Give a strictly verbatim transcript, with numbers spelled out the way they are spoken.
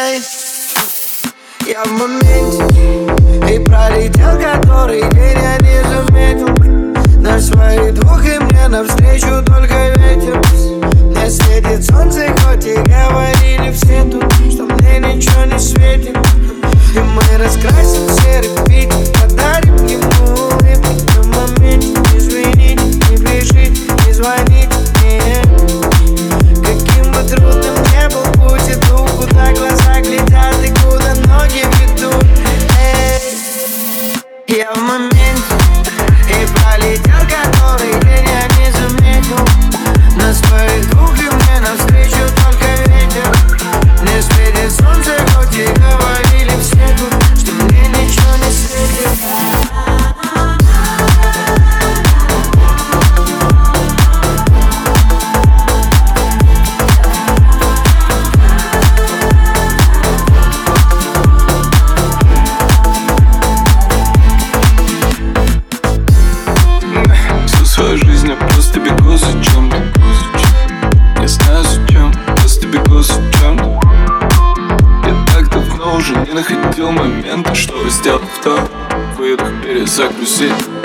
Эй, я в моменте, и пролетел который день, я не заметил. На своих двух и мне навстречу только ветер. Мне светит солнце, хоть и говорили все тут, что мне ничего не светит. И мы раскрасим серый Питер, подарим ему улыбку. В моменте извините, не пишите, не звоните мне. Каким бы трудным не был путь, иду, куда глаза глядят и куда ноги ведут. Эй, я в моменте, и пролетел который день, я не заметил. На своих двух и мне навстречу только ветер. Не светит солнце, хоть и говорили все тут, что мне ничего не светит. Свою жизнь я просто бегу за чем-то. Не знаю зачем, просто бегу за чем-то. Я так давно уже не находил момента, чтобы сделать вдох, выдох, перезагрузить.